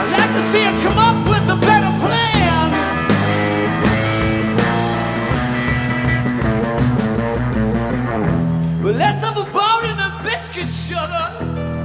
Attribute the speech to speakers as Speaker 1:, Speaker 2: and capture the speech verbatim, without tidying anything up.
Speaker 1: like to see her come up with a better plan. Well, let's have a boat and a biscuit, sugar.